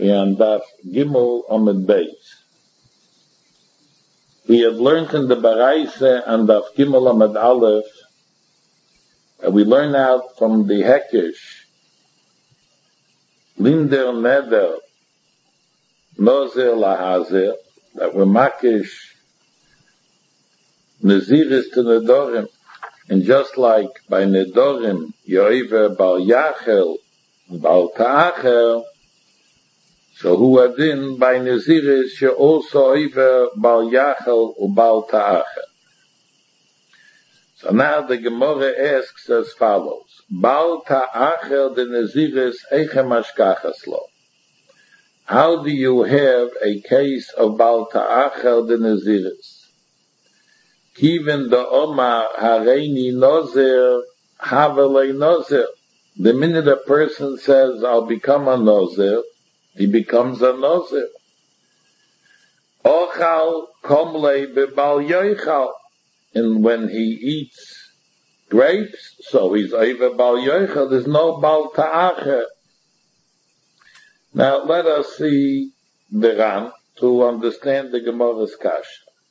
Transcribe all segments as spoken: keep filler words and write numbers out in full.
and Daf Gimel Amud Beis. We have learned in the Baraisa and Daf Gimel Amud Aleph, and we learn out from the Hekesh, Linder Neder, Nozer Lahazer, that we're Makish, Naziris to Nedorim, and just like by Nedorim, Yoiver Bal Yachel, Bal Ta'acher, so who adin by Naziris, she also Yoiver Bal Yachel u Bal Ta'acher. So now the Gemara asks as follows, Bal Ta'acher de Naziris Eiche Mashkachas Lo. How do you have a case of Bal Ta'acher de Naziris? Even the Omar Hareini Nozer Havelei Nozer. The minute a person says, I'll become a Nozer, he becomes a Nozer. Ochal Komlei Bebal Yoichal. And when he eats grapes, so he's over Bal Yoichal, there's no Bal Ta'acher. Now let us see the Ran to understand the Gemara's Kasha.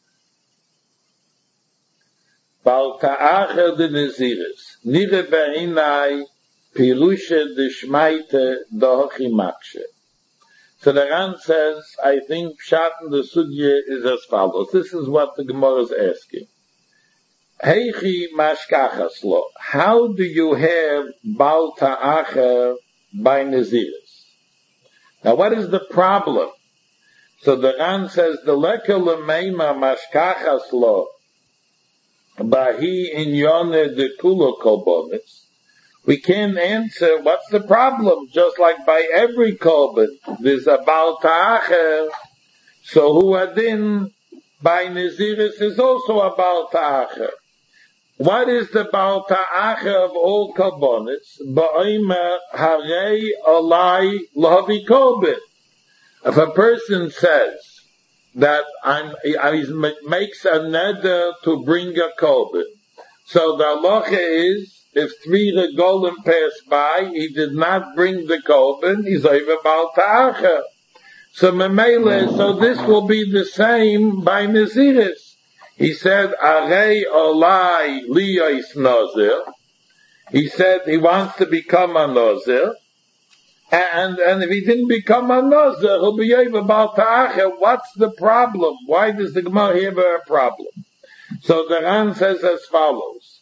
Bal Ta'acher de Naziris. Nire be'inai pirusha de shmaite dohochi makshe. So the Ran says, I think Pshat in the Sugya is as follows. This is what the Gemara is asking. Heichi mashkachas lo. How do you have Bal Ta'acher by Naziris? Now what is the problem? So the Ran says, the leka lemeima mashkachas lo. Bahi in Yoneh de Kulo Kolbonis. We can answer what's the problem, just like by every Kolbon. There's a Bal Ta'acher. So who adin by Naziris is also a Bal Ta'acher. What is the Bal Ta'acher of all Kolbonis? Ba'ima harei olai lahavi Kolbon. If a person says that I'm, he makes a neder to bring a kolben. So the halacha is, if three regolim pass by, he did not bring the kolben, he's over Bal Ta'acher. So memele, so this will be the same by Naziris. He said, Arei olai liyos nazir. He said he wants to become a nazir. And, and if he didn't become a Nazir, he'll be able Bal Ta'acher. What's the problem? Why does the Gemara have a problem? So the Ran says as follows.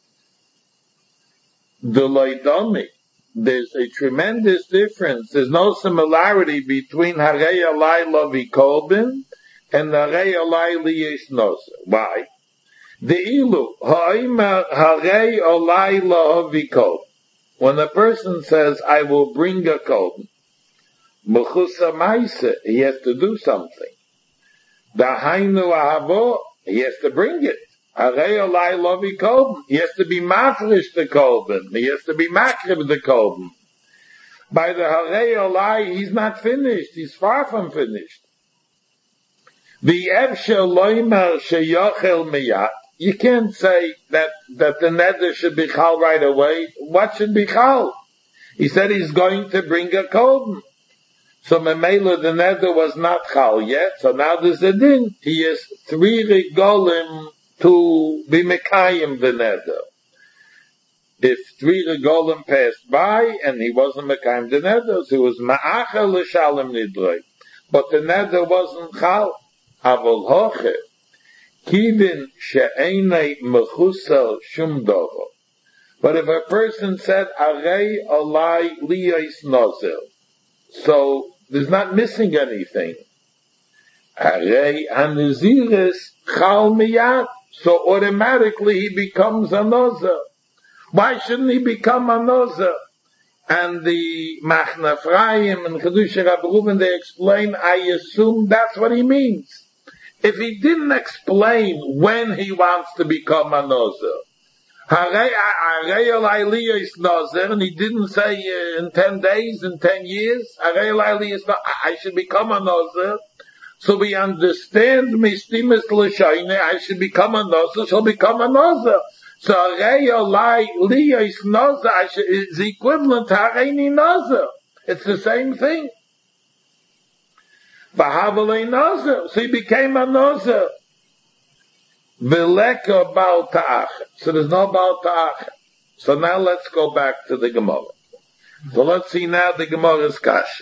The Loidami, there's a tremendous difference. There's no similarity between Harei Alai Lavi Kolbin and Harei Alai Liyesh Nazir. Why? The Ilu, Ha'ima Harei Alai Lavi Kolbin. When a person says, I will bring a kolben, Mechusa Maise, he has to do something. Dahainu Ahavo, he has to bring it. Harei Olai Lovi Kolben, he has to be mafresh the kolben, he has to be makrib the kolben. By the Harei Olai, he's not finished, he's far from finished. The Evshel Loimer Sheyochel Miyat, you can't say that, that the neder should be chal right away. What should be chal? He said he's going to bring a kolben. So memela the neder was not chal yet. So now there's a din. He has three regolim to be mekayim the neder. If three regolim passed by and he wasn't mekayim the neder, so he was ma'achel l'shalem nidrei. But the neder wasn't chal. Avol hoche. Kivin she'enei mechusel shum dovo. But if a person said, Arei olai liyos nozel, so there's not missing anything. Arei hanaziris chal miyat, so automatically he becomes a nozel. Why shouldn't he become a nozel? And the Machna Ephraim and Chedusha Rabbi Reuven, they explain, I assume that's what he means. If he didn't explain when he wants to become a Nozer, and he didn't say uh, in ten days, in ten years, I should become a Nozer, so we understand Mistimis L'Shaine, I should become a Nozer, so become a Nozer. So Arei Liyos Nozer is equivalent to Hareini Nozer. It's the same thing. V'havalei nozer. So he became a nozer. V'leka bal ta'acha. So there's no bal ta'acha. So now let's go back to the Gemara. So let's see now the Gemara's kasha.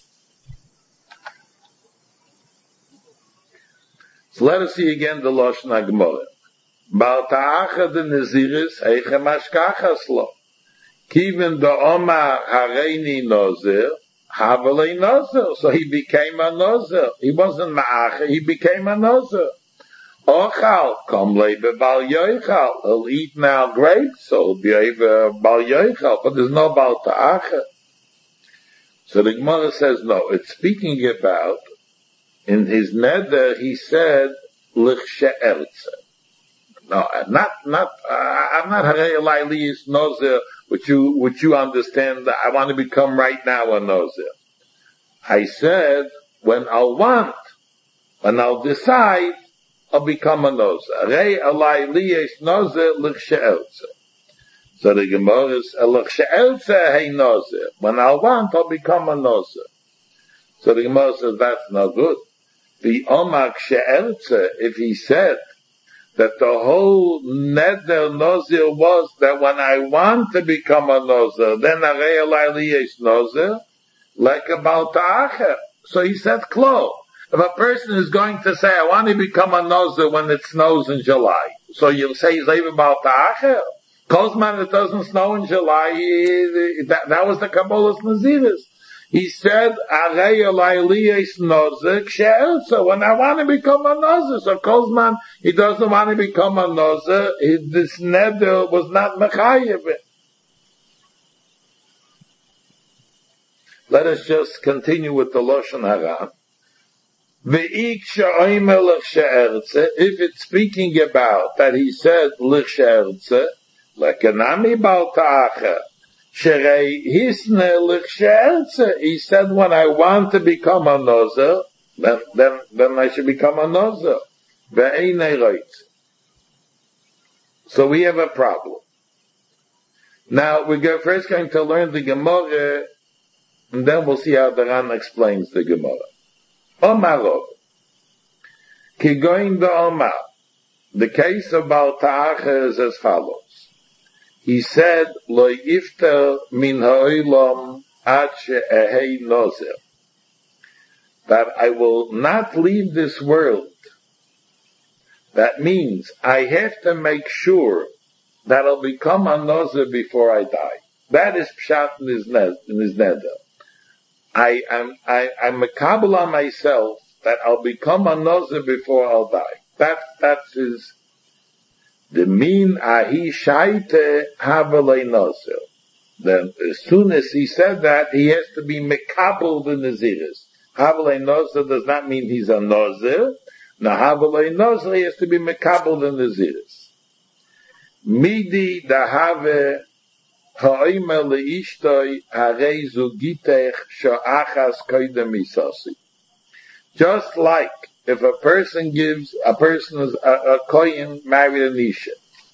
So let us see again the Lashon HaGemara. Bal ta'acha de Naziris eiche mashkachas lo. Kiven do Omar hareini nozer, havalei nozer. So he became a nozer. He wasn't ma'acha, he became a nozer. Ochal, kom lebe bal yoichal. He'll eat now grapes, so he'll be able bal yoichal, but there's no bal ta'acha. So the Gemara says, no, it's speaking about, in his neder, he said, lichshe erze. No, not, not, uh, I'm not harei elai liyis nozer, which you, which you understand, I want to become right now a nozer. I said, when I'll want, when I'll decide, I'll become a nozer. Harei elai liyis nozer, lichshe erze. So the Gemara is, lichshe erze hey nozer. When I'll want, I'll become a nozer. So the Gemara says, that's not good. The Omak she'erze, if he said that the whole neder nozer was that when I want to become a nozer, then harei elai liyis nozer, like a bal ta'acha. So he said, klo. If a person is going to say, I want to become a nozer when it snows in July, so you'll say he's even bal ta'acha. Kozman, it doesn't snow in July, he, that, that was the Kabbalah's Naziris. He said, harei elai liyis nozer she'erze. When I want to become a nozer, so Kozman, he doesn't want to become a nozer, this neder was not mechayev. Let us just continue with the Lashon Hara. Ve'ik she'omer lichshe erze, if it's speaking about that he said lichshe erze, lekanami bal ta'acha, sherei hisne lichshe erze, he said when I want to become a nozer, then, then, then I should become a nozer. Ve'einei roitze. So we have a problem. Now we're first going to learn the Gemara, and then we'll see how the Ran explains the Gemara. Omarov. Kigoin the Omar. The case of Bal Ta'acha is as follows. He said, Lo yifter min ha'olam ad she'ehei nozer. That I will not leave this world. That means I have to make sure that I'll become a nozer before I die. That is pshat in his, ned, in his neder. I am, I, I'm a kabbalah on myself that I'll become a nozer before I'll die. That, that's his, the mean ahi shaite havalei nozer. Then as soon as he said that, he has to be mekabel the naziris. Havalei nozer does not mean he's a nozer. Now havalei nozer, he has to be mekabel the naziris. Midi dahave ha'omer leishtoi harei zugitech sha'achas koydem misasi. Just like if a person gives, a person is a, a kohen married an isha,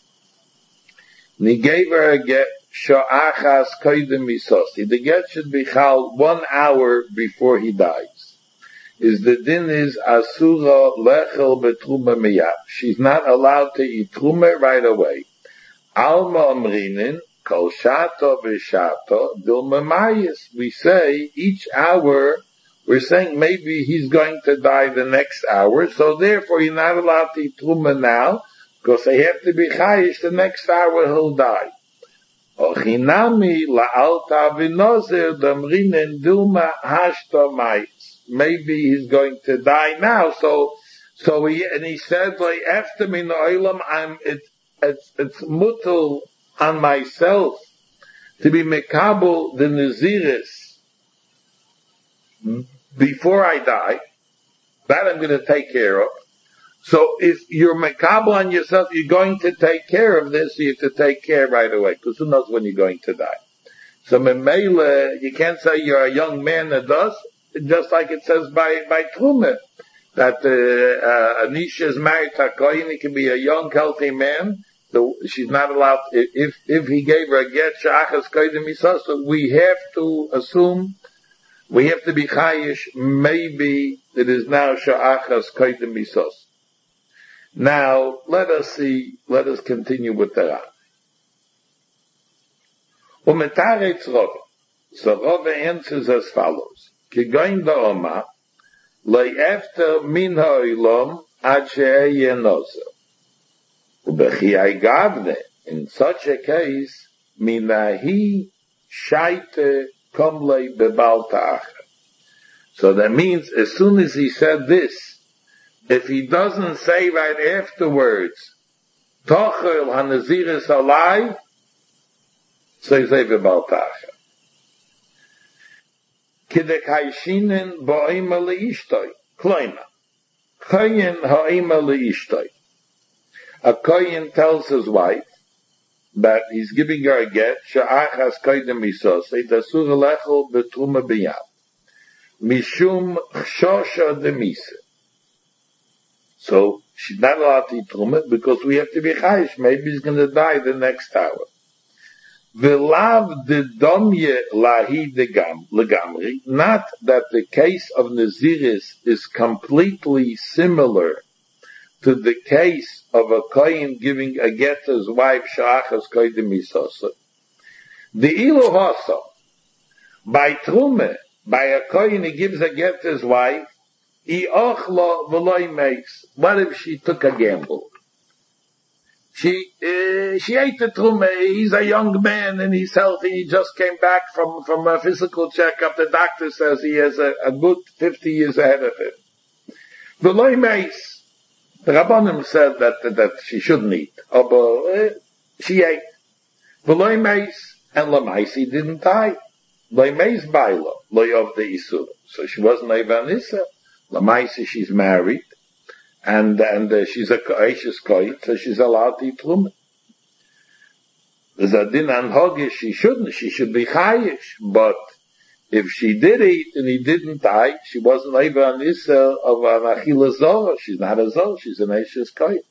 and he gave her a get sha'achas koydem misasi. The get should be chal one hour before he dies. Is the din is asura lechel betruma miyad. She's not allowed to eat truma right away. Alma amrinin kol shato v'shato dilma mayis. We say each hour, we're saying maybe he's going to die the next hour, so therefore you're not allowed to eat truma now, because they have to be chayish, the next hour he'll die. Ochinami la'alta v'nozer damrinin dilma hashto mayis. Maybe he's going to die now, so, so he, and he said, like, after me, no olam, I'm, it, it's, it's mutal on myself to be mekabel the naziris before I die. That I'm going to take care of. So if you're mekabel on yourself, you're going to take care of this, you have to take care right away, because who knows when you're going to die. So memele, you can't say you're a young man that does, just like it says by, by Truma, that, uh, uh, Anisha is married to a Kohen, he can be a young, healthy man, so she's not allowed, if, if he gave her a get, Sha'achas Koydem Misasa, we have to assume we have to be chayish, maybe it is now sha'achas koydem misos. Now, let us see, let us continue with the Rav. Umetaretz Rov. So Rov answers as follows. Kigoin da'oma, le'efter min ha'olam ad she'eye nozer. Ubechi gavne, in such a case, minahi shaite komlei bebal ta'acher. So that means as soon as he said this, if he doesn't say right afterwards, tochel hanaziris alai, so he say bebal ta'acher. Kidek haishinen bo'ima le'ishtoi, kloima. Koyin ha'ima le'ishtoi. A koyin tells his wife that he's giving her a get, sha'achas koydem misosei, dasur lechel betruma b'yam. Mishum chshosha demise. So, she's not allowed to eat truma because we have to be chayish. Maybe he's going to die the next hour. V'lav de domye lahi legamri. Not that the case of Naziris is completely similar to the case of a kohen giving a get to his wife, sha'achas koydem misosa. The ilu hasa, by trume, by a kohen he gives a get to his wife, I ochlo v'loi makes. What if she took a gamble? She, uh, she ate the trume. He's a young man and he's healthy. He just came back from, from a physical checkup. The doctor says he has a, a good fifty years ahead of him. V'loi makes. The Rabbanim said that, that, that she shouldn't eat. But uh, she ate. V'loi meis, and Lamaisi didn't die. Loi meis baila, loi of the Isur. So she wasn't Evanissa. Lamaisi, she's married. And, and uh, she's a Aishas Koyit, so she's allowed to eat Truma. There's a din and Hogish, she shouldn't, she should be Chayish. But if she did eat and he didn't die, she wasn't Evanissa of an Achila Zohar. She's not a Zohar, she's an Aishas Koyit.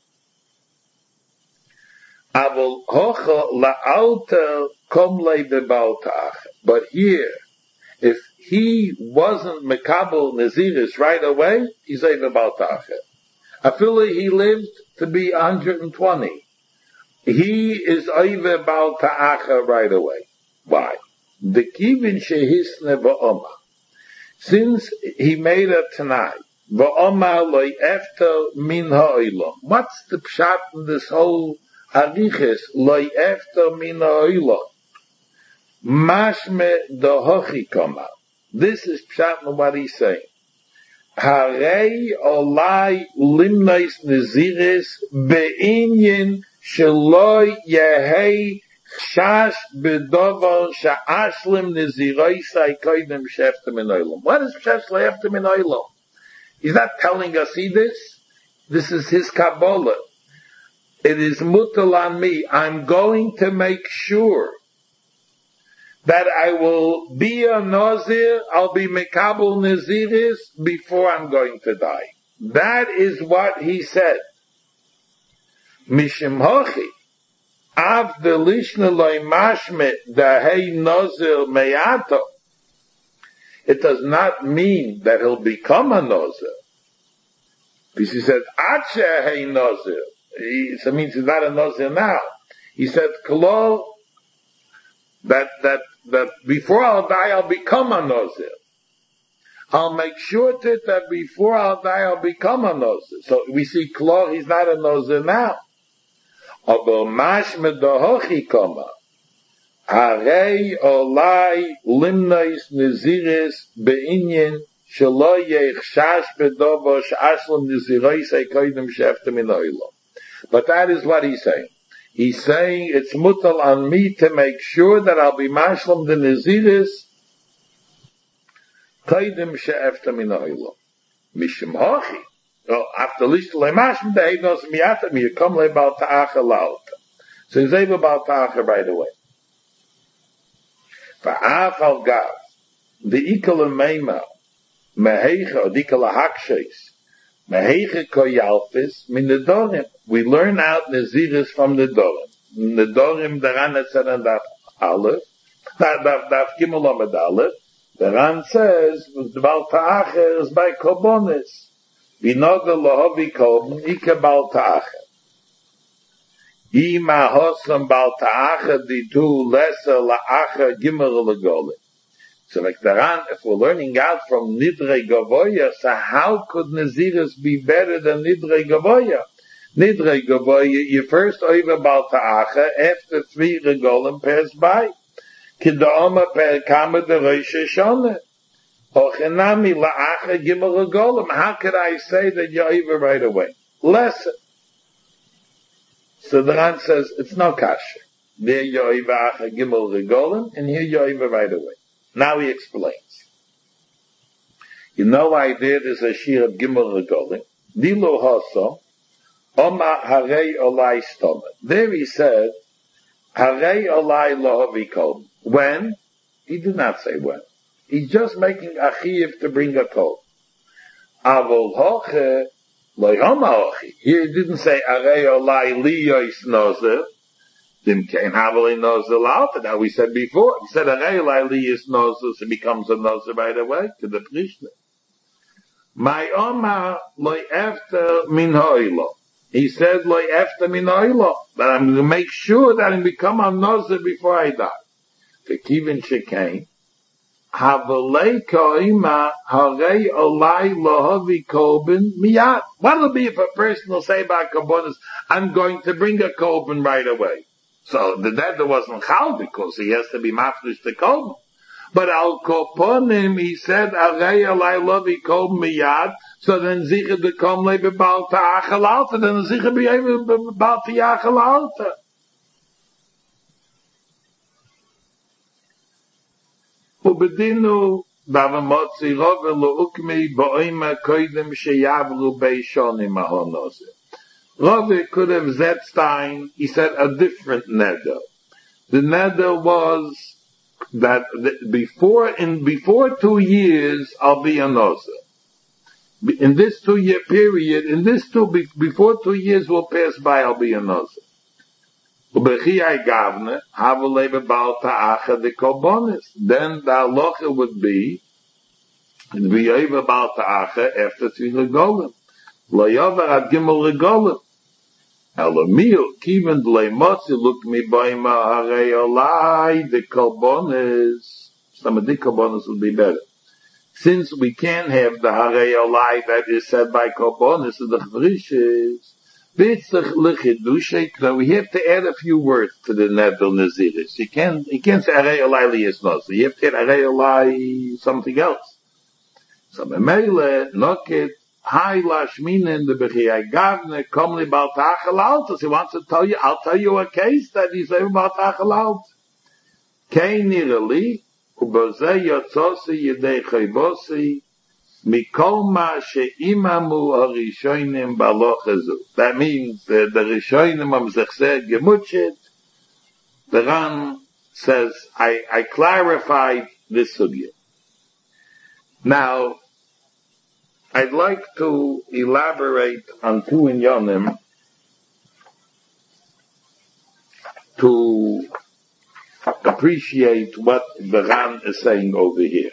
Avol hocha la'alter komlei bebal ta'ach. But here, if he wasn't mekabel Naziris right away, he's a bebal ta'ach. Afili he lived to be one hundred twenty. He is over bal ta'ach right away. Why? The kivin shehisne va'oma. Since he made a tanai, va'oma loy efter min ha'olam. What's the pshat in this whole ariches loy efter min ha'olam? Mashme dohochi koma. This is pshat in what he's saying. Harei olai limnais naziris be'inyin sheloi yehei chash bedover sha'ashlim naziroisai koidem sheftem in oilam. What is pshat sheftem in oilam? He's not telling us, see this? This is his Kabbalah. It is mutal on me. I'm going to make sure that I will be a Nazir, I'll be Mekabel Naziris before I'm going to die. That is what he said. Mishim Hochi, Av delishna loy mashme dahei Nazir meyato. It does not mean that he'll become a Nazir. Because he said, Ache hei Nazir. It means he's not a Nazir now. He said, Klo, that, that, that before I'll die, I'll become a Nazir. I'll make sure to it that before I'll die, I'll become a Nazir. So we see Klo, he's not a Nazir now. Aber mashme dohochi koma. Harei olai limnais naziris be'inyin shelo yechshash bedovo sh'ashlam naziroisei koidem sheftem in oilo. But that is what he's saying. He's saying it's mutal on me to make sure that I'll be mashlam the naziris koidem sheftem in oilo. Mishim hochi. So after least lemashim the einos miyatam you come lebal ta'acha laut. So he's able about ta'acha right away. Fa'af al gav the ikal meima meheicha the ikal hakshes meheicha koyalfis min nedorim. We learn out naziris from the nedorim. Nedorim daran etzan daf aleph daf daf gimel amud aleph The Ran says, the Baal Ta'acher is by Korbonis. V'noda lohavi kolben, ike Baal Ta'acher. Ima hosam Baal Ta'acher ditu lesser la'acher gimel l'golim. So like the Ran, if we're learning out from Nidrei Gavoya, so how could Naziris be better than Nidrei Gavoya? Nidrei Gavoya, you first over Baal Ta'acher, after three regolim pass by. Kida'oma per kama de Rosh Hashanah. Ochenami la'acher gimel regolim. How could I say that you're over right away? Lesson. So the Ran says, it's no kasha. There you're over acher gimel regolim, and here you're over right away. Now he explains. You know I did is a shir of Gimel Regolim. Dilo Hosso, Oma Harei Olai Stoma. There he said, Harei Olai Lohavi Kol. When? He did not say when. He's just making a chiyuv to bring a kol. Avol Hoche, Loihoma Hochi. Here he didn't say Harei Olai Liyois Nozer. Dim kein haveli nozer lauter. Now we said before, he said a reilai is nozer, so it becomes a nozer right away to the prishna. My oma loy after min ha'ilo. He said loy after min ha'ilo, but I'm going to make sure that I become a nozer before I die. The kivin shekain havelei koima harei olai lohavi kolben miyad. What'll be if a person will say about korbanos, I'm going to bring a kolben right away? So the neder wasn't chal because he has to be mafresh to kolben. But al koponim, he said, Arei alai lovi kolben miyad, so then zicher de kom lebe bal ta'achal alta, then zicher be able bal ta'achal alta. Ubedinu, bavamotzi rove lo ukmi, bo'ima koidem sheyavru beishonim ahonose. Rove could have Zetstein, he said a different neder. The neder was that before, in, before two years, I'll be a nozer. In this two year period, in this two, before two years will pass by, I'll be a nozer. Ubechiyai gavne, havelebe bal ta'acha de kolbonis. Then the halacha would be, it'd be over bal ta'acha after three regolim. Lo yover ad gimel regolim. Elamil, kiven d'lei motzi, look me by ma harei olai, the kolbonis. Some of the kolbonis would be better. Since we can't have the harei olai that is said by kolbonis, the chvrishes, so we have to add a few words to the neder naziris. You can't, you can't say harei olai liyas nozer. You have to add harei olai something else. So memele, noket, Hi lashminen the bechiyai gavne komli bal ta'achal alta. He wants to tell you, I'll tell you a case that he's over bal ta'achal alta. Kei nirali, ubozei yotzosi yedei chaybosi, mikol ma she'imamu harishonim balochezu. That means uh, the rishonim am zechzeh gemutchet. The Ran says, I, I clarified this sugya. Now, I'd like to elaborate on two inyanim to appreciate what the Ran is saying over here.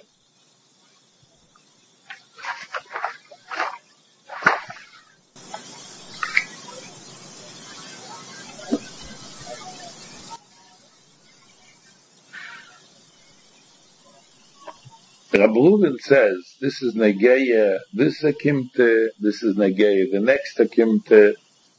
Rabbi Reuven says, this is Negeya, this Akimte, this is Negeya, the next Akimte,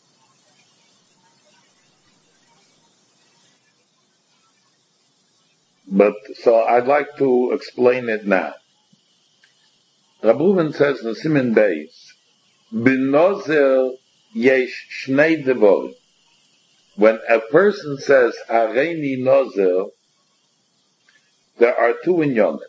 but, so I'd like to explain it now. Rabbi Reuven says in Siman Beis, B'nozer yesh shnei devorim. When a person says, Hareini nozer, there are two inyanim.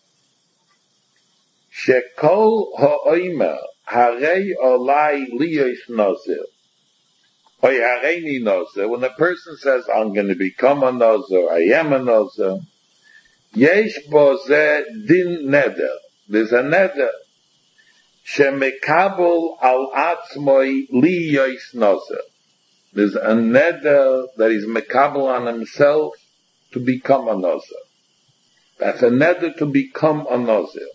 Shekol ha'oimer harei olai liyos nozer. Oy hareini nozer. When a person says, I'm going to become a nozer, I am a nozer, yesh bo ze din neder. There's a neder. Shemekabel al atzmoi liyos nozer. There's a neder that is mekabel on himself to become a nozer. That's a neder to become a Nazir.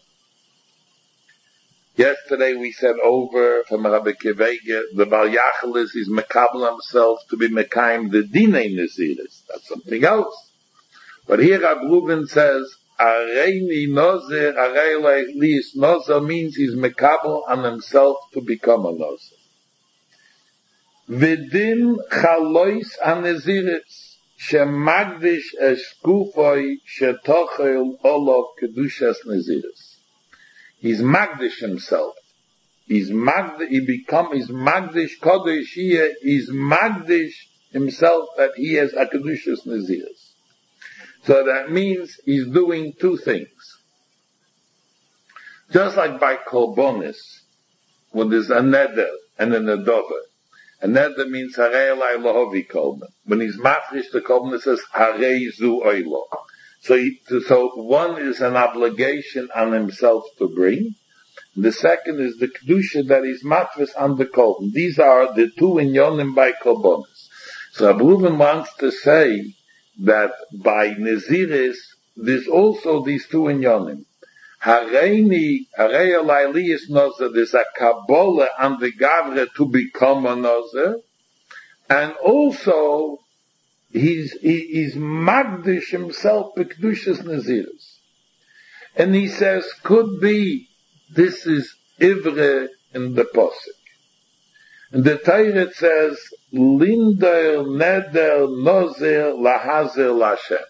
Yesterday we said over from Rabbi Kivege, the Bal Yachal is, he's mekabel himself to be mekayim the dinei Naziris. That's something else. But here Rabbi Reuven says, Areini Nazir, Arei Liis Nazir means he's mekabel on himself to become a Nazir. Vidin Chalois HaNaziris, Shemagdish Eskufoi, Shetochel Olov Kedushas Naziris. He's Magdish himself. He's Magdish, he become, he's Magdish Kodesh here, he's Magdish himself that he has a Kedushas Naziris. So that means he's doing two things. Just like by Korbonis, when there's a neder and a nedover. A neder means Harei Elai Lohovi Korban. When he's mafresh the Korban, it says Harei Zu Oilo. So, he, so one is an obligation on himself to bring. The second is the kedusha that he's matvis on the korban. These are the two inyonim by korbanos. So Rabbi Reuven wants to say that by Naziris, there's also these two inyonim. Hareini, Harei Elai Liis Nazir, there's a kabbalah on the gavre to become a Nazir, and also He's, he, he's magdish himself b'kedushas naziris. And he says, could be, this is ivre in the posuk. And the Torah says, linder neder nazir lahazer lashem.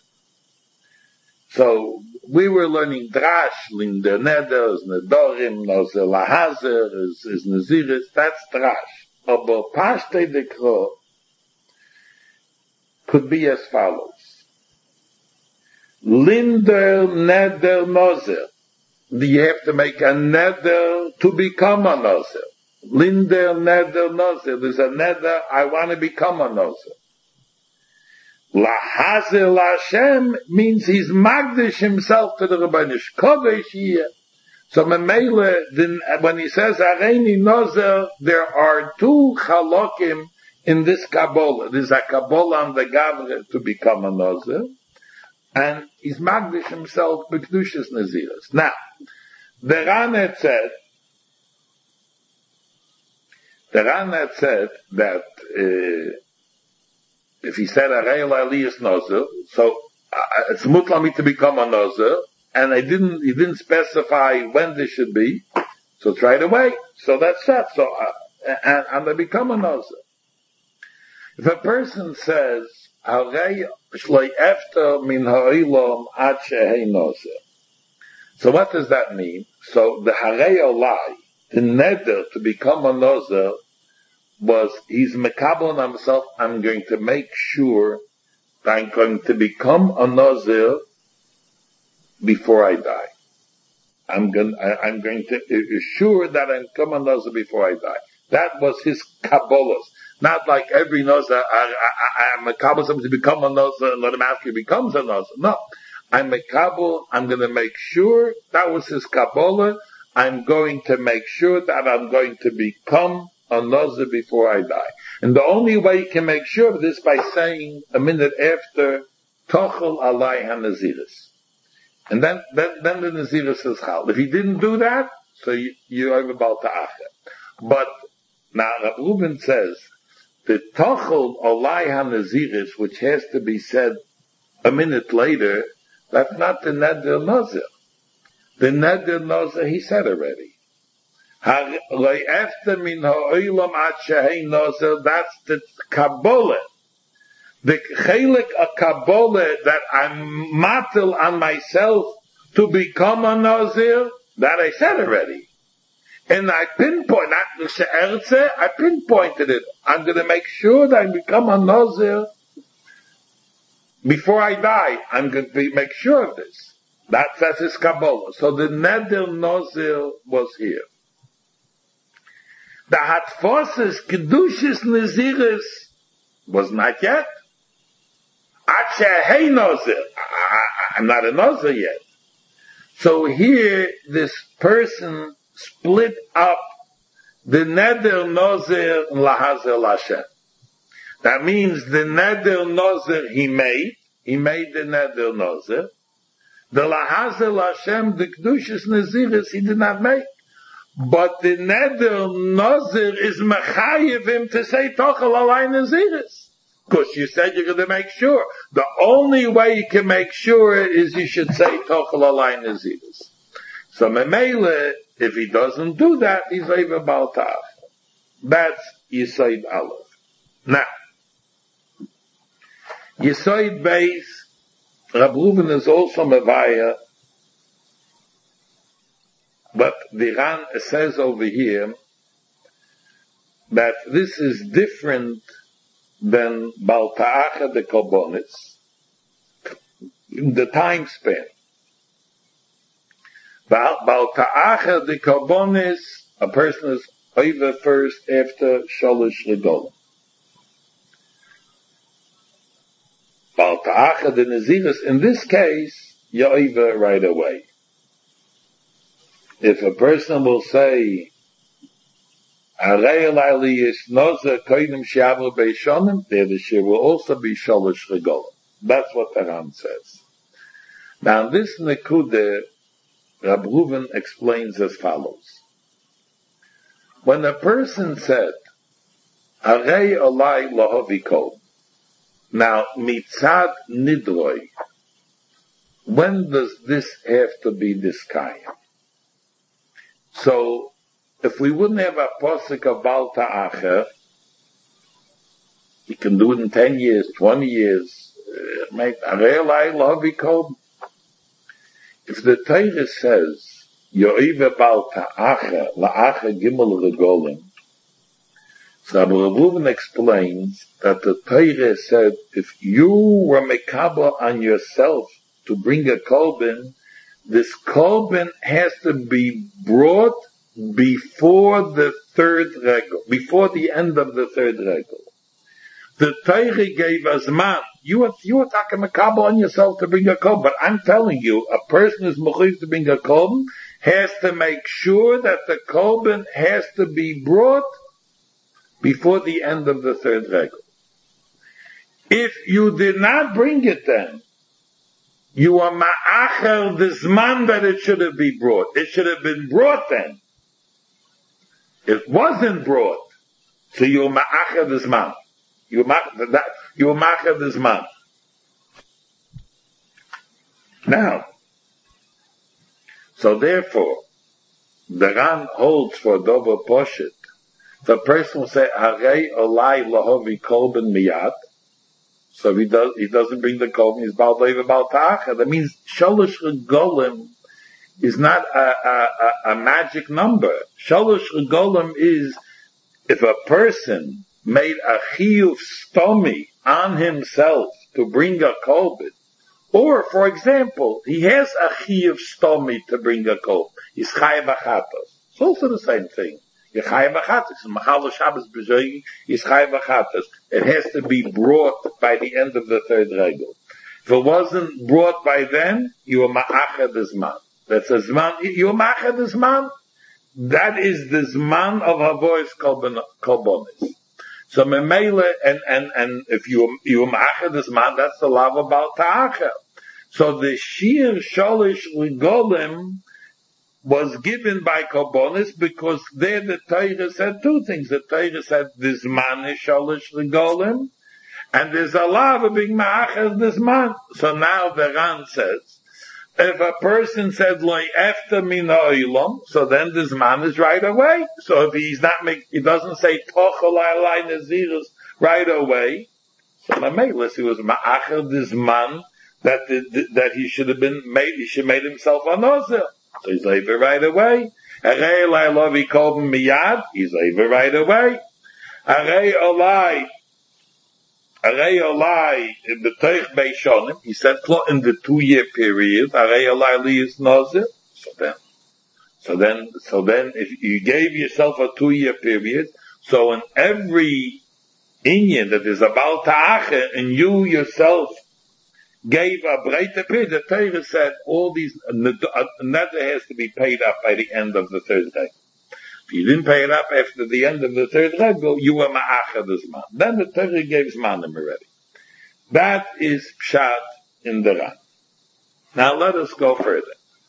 So, we were learning drash, linder neder is nedorim, nazir lahazer is, is naziris, that's drash. Aber pashte dekro, could be as follows. Linder neder nazir. You have to make a neder to become a nazir. Linder neder nazir. There's a neder, I want to become a nazir. Lahazer Lashem means he's magdish himself to the Rabbanish Kodesh here. So Memele, when he says Areini Nazir, there are two chalokim in this Kabbalah. There's a Kabbalah on the Gavre to become a Nazir, and he's magdish himself b'kedushas Naziris. Now, the Ranet said, the Ranet said that uh, if he said Harei Elai Liis Nazir, so uh, it's mutlami to become a Nazir, and I didn't, he didn't specify when this should be, so try to wait. So that's that. So uh, and, and they become a Nazir. If a person says, Harei shloi efter min ha'olam ad shehei nazir. So what does that mean? So the Harei Elai, the neder to become a nazir, was, he's mekabel on himself, I'm going to make sure that I'm going to become a nazir before I die. I'm going, I, I'm going to assure that I become a nazir before I die. That was his kabbalah. Not like every nazir, I, I, I, I'm mekabel somebody to become a nazir and let him after he becomes a nazir. No. I'm mekabel, I'm going to make sure, that was his kabbalah, I'm going to make sure that I'm going to become a nazir before I die. And the only way you can make sure of this by saying a minute after, Tochel alai ha-naziris. And then, then, then the naziris is chal. If he didn't do that, so you, you are about to acher. But, now Rav Reuven says, the Tochel alai ha-naziris, which has to be said a minute later, that's not the neder nazir. The neder nazir, he said already. That's the Kabbalah. The chelik a Kabbalah that I'm matil on myself to become a nazir, that I said already. And I pinpoint, not the I pinpointed it. I'm going to make sure that I become a nazir before I die. I'm going to be, make sure of this. That's, that's his Kabbalah. So the neder nazir was here. The Hatfosses Kedushas Naziris was not yet. Hey Nazir. I'm not a Nazir yet. So here, this person split up the Neder Nazir and Lahazer Lashem. That means the Neder Nazir he made, he made the Neder Nazir, The Lahazel Hashem, the Kedushas Naziris, he did not make. But the Neder Nazir is Mechayev him to say Tochel Alay Naziris. Because you said you're going to make sure. The only way you can make sure is you should say Tochel Alay Naziris. So Memele, if he doesn't do that, he's over Baltaf. That's Yisoid Aleph. Now, Yisoid Beis, Rab Reuven is also Mevaya, but the Ran says over here that this is different than Bal Ta'acha de Korbonis in the time span. Bal Ta'acha de Korbonis, a person is over first after Sholosh Regolim. Bal Ta'acha de Naziris, in this case, you're over right away. If a person will say, there the shir will also be Sholosh Regolim. That's what the Ram says. Now, this Nekude, Rab Reuven explains as follows. When a person said, Arei Olai Lahovikol, now, Mitzad Nidroi, when does this have to be Diskayim? So, if we wouldn't have a posuk of Bal Ta'acher, you can do it in ten years, twenty years, uh, make Arei Olai Lahovikol. If the Torah says, Yo'ive Bal Ta'acher, La'acher Gimel Regolim, so Rabbi Reuven explains that the Torah said, if you were mekabel on yourself to bring a kolben, this kolben has to be brought before the third regel, before the end of the third regel. The Torah gave us man. You are, you are talking mekabel on yourself to bring a kolben, but I'm telling you, a person who's mechuyev to bring a kolben has to make sure that the kolben has to be brought before the end of the third regel. If you did not bring it then, you are ma'acher the zman that it should have been brought. It should have been brought then. It wasn't brought. So you are ma'acher the zman. You are ma'acher that, you are ma'acher the zman. Now, so therefore, the Ran holds for Dover Poshet. The person will say, Arei Olai Lahovi Kolben Miyad. So he does, he doesn't bring the kolben, he's Bal Leiva Bal Ta'acha. That means Sholosh Regolim is not a, a, a, a magic number. Sholosh Regolim is, if a person made a chiyuv stomi on himself to bring a kolben, or, for example, he has a chiyuv stomi to bring a kolben, he's chayav achatos. It's also the same thing. It has to be brought by the end of the third regel. If it wasn't brought by then, you are ma'achad the zman. That's a zman. You are ma'achad the zman. That is the zman of Havois Kolbonis. So memele, and and and if you you are ma'achad the zman, that's the love about ta'acha. So the shir sholish regolim was given by Korbonis because there the Torah said two things. The Torah said, this man is sholish regolim, and there's a law of being ma'achas this man. So now the Ran says, if a person said, loy after mina oilom, so then this man is right away. So if he's not make, he doesn't say tochel alay nazirus right away, so unless he was ma'achas this man, that, that he should have been made, he should have made himself a nozer. So he's over right away. Arei Olai Lavi Kolben Miyad, he's over right away. Arei Olai, Arei Olai, in the Teich Beishonim, he said, in the two-year period, Arei Olai Liyis Nozer. So then, so then, so then, if you gave yourself a two-year period, so in every inyan that is about Ta'acha, and you yourself gave a breite period, the Torah said all these, another has to be paid up by the end of the third regel. If you didn't pay it up after the end of the third regel, you were ma'achad the zman. Then the Torah gave zmanim already. That is pshat in the Ran. Now let us go further.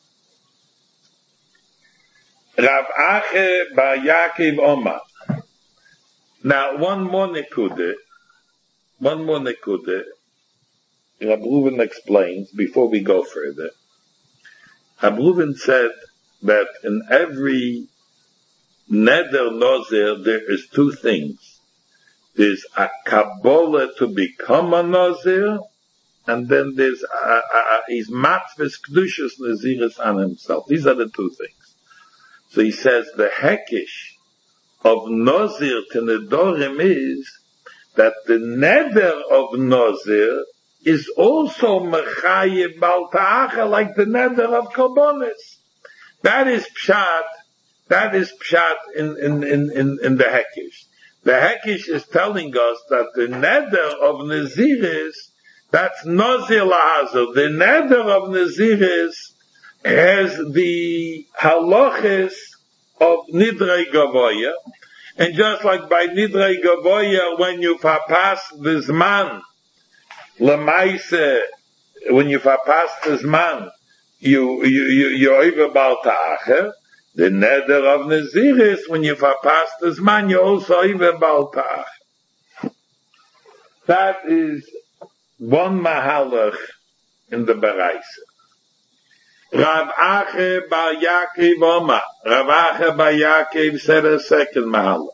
Rav Ache bar Yaakov Omar. Now one more nekude, one more nekude, Rav Reuven explains before we go further. Rav Reuven said that in every neder nozir there is two things. There's a kabbalah to become a nozir, and then there's a, a, a, he's matvis kedushas naziris on himself. These are the two things. So he says the hekish of nozir to nedorim is that the neder of nozir is also mechayev bal ta'acha, like the neder of korbanos. That is pshat. That is pshat in in in in, in the hekish. The hekish is telling us that the neder of naziris, that's nozir lahazir. The neder of naziris has the halachis of nidrei gavoya, and just like by nidrei gavoya, when you pass the zman, lemaise, when you pass the zman, you you you you over bal ta'acher. The neder of naziris, when you pass the zman, you also over bal ta'acher. That is one mahalach in the baraisa. Rav Ache bar Yaakov Omar. Rav Ache bar Yaakov said a second mahalach.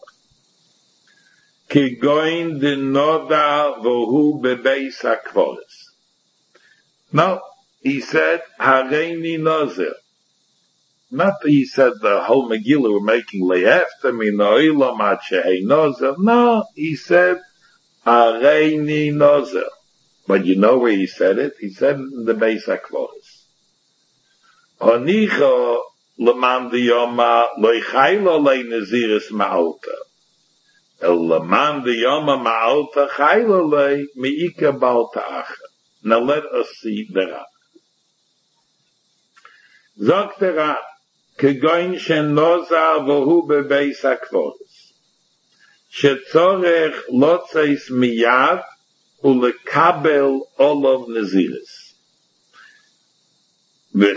Ki goin de noda vohu bebeis hakvoris. No, he said, hareini nozer. Not that he said the whole Megillah were making le'efta mino'ilam ad shehei nozer. No, he said, hareini nozer. But you know where he said it? He said it in the beis hakvoris. Onicho leman diyoma loichaylo le naziris ma'alta. El leman diyoma ma'alta chaylo le mi'ika bal ta'acha. Now let us see the Rab. Zog the Rab, kegoin shen nozar vohu bebeis hakvoris. Shetzorech lotzeis miyad ulekabel olov naziris. Now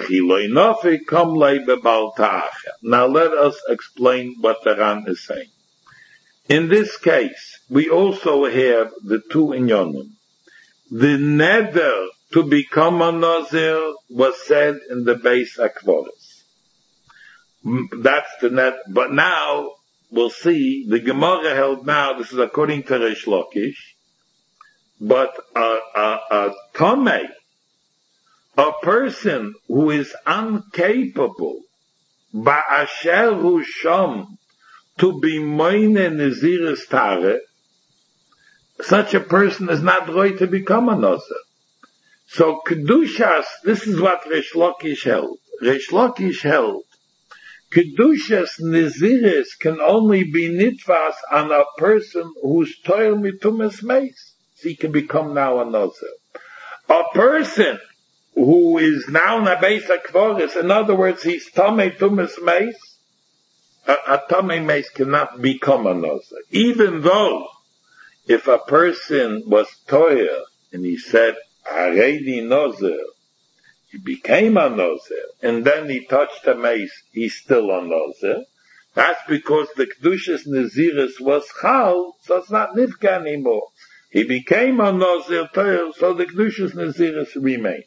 let us explain what the Ran is saying. In this case, we also have the two inyonim. The neder to become a nazir was said in the Beis Hakvoris. That's the net. But now we'll see the Gemara held now. This is according to Reish Lakish. But a a a tomei, a person who is incapable, ba'asher hu sham, to be moine naziris tare, such a person is not going to become a nazir. So kedushas, this is what Reish Lakish held. Reish Lakish held, kedushas naziris can only be nitfas on a person who's toil mitumas meis. So he can become now a nazir. A person who is now in a beis hakvoris, in other words, he's tamei tumas meis, a, a tamei meis cannot become a nazir. Even though, if a person was toyer, and he said, Hareini nazir, he became a nazir, and then he touched a meis, he's still a nazir. That's because the kedushas naziris was chal, so it's not nifka anymore. He became a nazir toyer, so the kedushas naziris remains.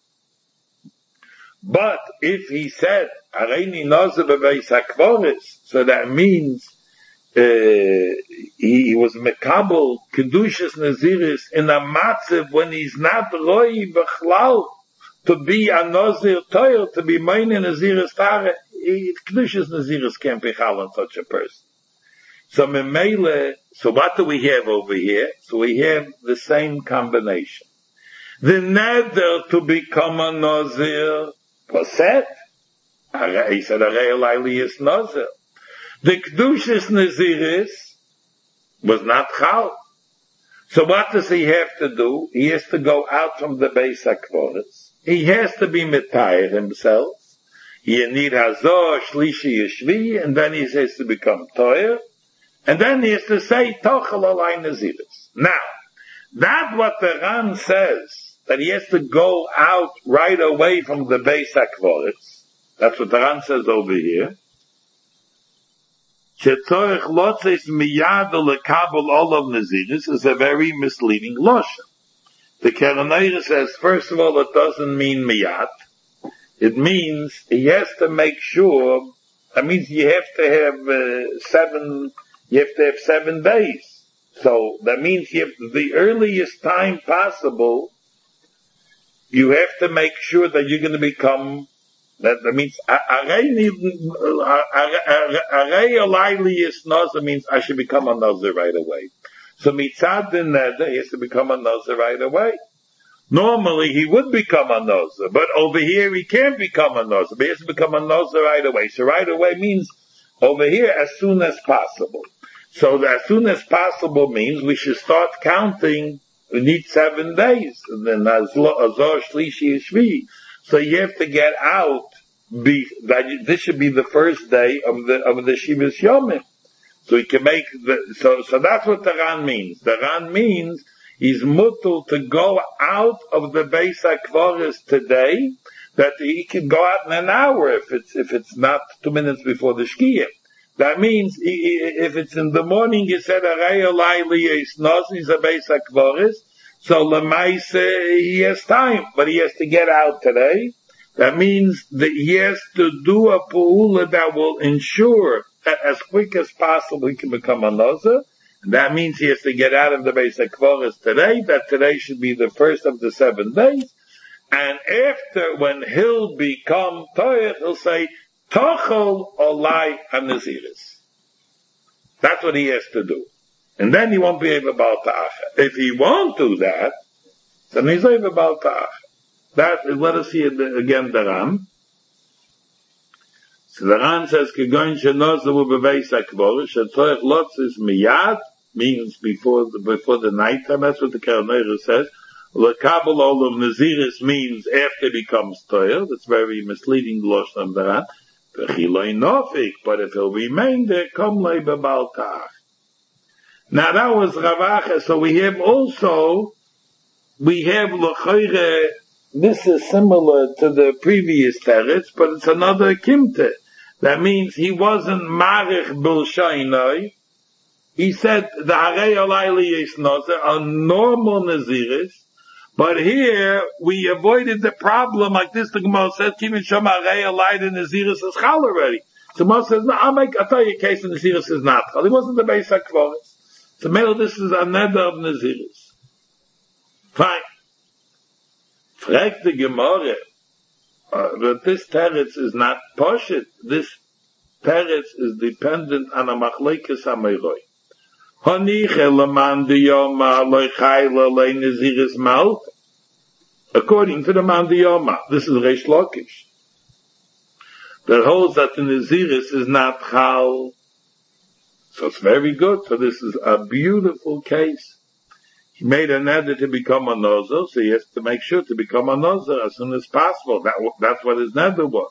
But if he said, Hareini nazir bebeis hakvoris, so that means uh, he, he was mekabel kedushas naziris in a matzav when he's not roi b'chlal to be a nazir toyer, to be mine naziris tare. Kedushas naziris can't be chal on such a person. So memele, so what do we have over here? So we have the same combination. The neder to become a nazir was said. He said, Arei is nazir. The kedushas naziris was not chal. So what does he have to do? He has to go out from the beis hakvoris. He has to be mitayir himself. He need hazor, shlishi, yeshvi, and then he has to become toyer. And then he has to say, tochel alay naziris. Now, that what the Ran says, that he has to go out right away from the Beis HaKvoritz. That's what the Ran says over here. Shetzorech lotzes miyad lekabel olav naziris is a very misleading lashon. The Keren Orach says, first of all, it doesn't mean miyad. It means he has to make sure. That means you have to have uh, seven. You have to have seven days. So that means you have the earliest time possible. You have to make sure that you're going to become. That, that means arei alayli is nazir means I should become a nazir right away. So mitzad the neder, he has to become a nazir right away. Normally he would become a nazir, but over here he can't become a nazir. He has to become a nazir right away. So right away means over here as soon as possible. So as soon as possible means we should start counting. We need seven days, and then azor shlishi shvi. So you have to get out. Be that this should be the first day of the of the Shivas Yomim. So he can make the so so that's what the Ran means. The Ran means he's mutal to go out of the Beis HaKvoros today. That he can go out in an hour if it's if it's not two minutes before the Shkiyah. That means he, if it's in the morning, he said arei alayli is nos he's a Beis HaKvoros. So Lemais he has time, but he has to get out today. That means that he has to do a pu'ula that will ensure that as quick as possible he can become a nazir. And that means he has to get out of the Beis HaKvoros today. That today should be the first of the seven days. And after, when he'll become toich, he'll say tochel olai hanaziris. That's what he has to do. And then he won't be able to Baal Ta'acha. If he won't do that, then he's able to Baal Ta'acha. That is, let us see it again, the Ran. So the Ran says, Kegoin shenozavu beveis hakvoros, shetzorech lotzis miyad, means before the, before the night time. That's what the Keren Orach says. Lekabel olam naziris means after it becomes toil. That's very misleading, lashon of the Ran. V'chiloi nofik, but if he'll remain there, kom lei bebal ta'ach. Now that was Ravacha, so we have also, we have l'choire, this is similar to the previous teretz, but it's another kimte. That means he wasn't marich b'lshainoi. He said the harei alayli is nazir, a normal naziris, but here we avoided the problem like this. The Gemara says, "Kivin shom harei alayli naziris is chal already." So Moshe says, "No, I'll make. I'll tell you a case when naziris is not chal." He wasn't the Beis HaKvoros. So maybe this is a neder of naziris. Fine. Frag the Gemara, uh, that this teretz is not poshit. This teretz is dependent on a machlekes hameiroi. Honiche leman diyoma loy chayla le naziris malta. According to the man diyoma, this is Reish Lakish. That holds that the naziris is not chal. So it's very good. So this is a beautiful case. He made a neder to become a nazir, so he has to make sure to become a nazir as soon as possible. That, that's what his neder was.